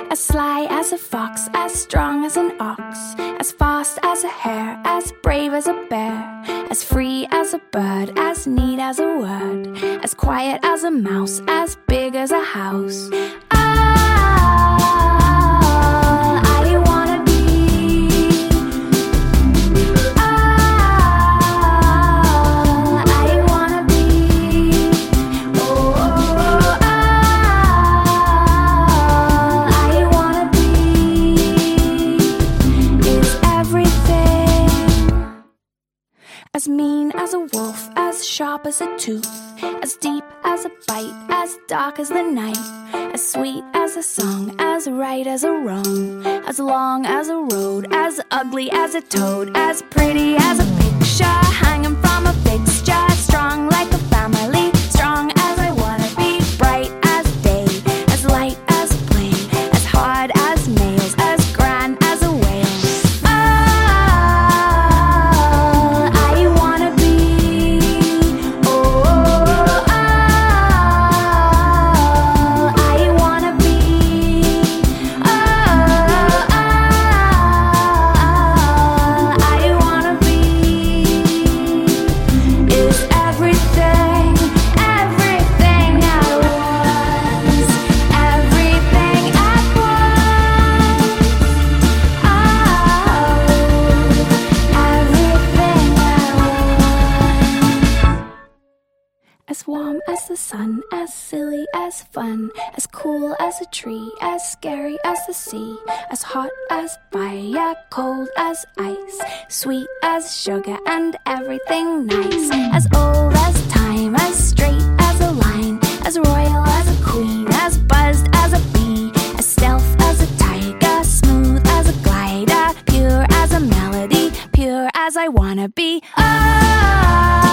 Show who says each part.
Speaker 1: As sly as a fox, as strong as an ox, as fast as a hare, as brave as a bear, as free as a bird, as neat as a word, as quiet as a mouse, as big as a house. As mean as a wolf, as sharp as a tooth, as deep as a bite, as dark as the night, as sweet as a song, as right as a wrong, as long as a road, as ugly as a toad, as pretty as a picture hanging from a fixture, strong like a family, strong as I wanna be, bright as day, as light as play, as hard as nails, as grand as a whale. As warm as the sun, as silly as fun, as cool as a tree, as scary as the sea, as hot as fire, cold as ice, sweet as sugar and everything nice, as old as time, as straight as a line, as royal as a queen, as buzzed as a bee, as stealth as a tiger, smooth as a glider, pure as a melody, pure as I wanna be. Oh,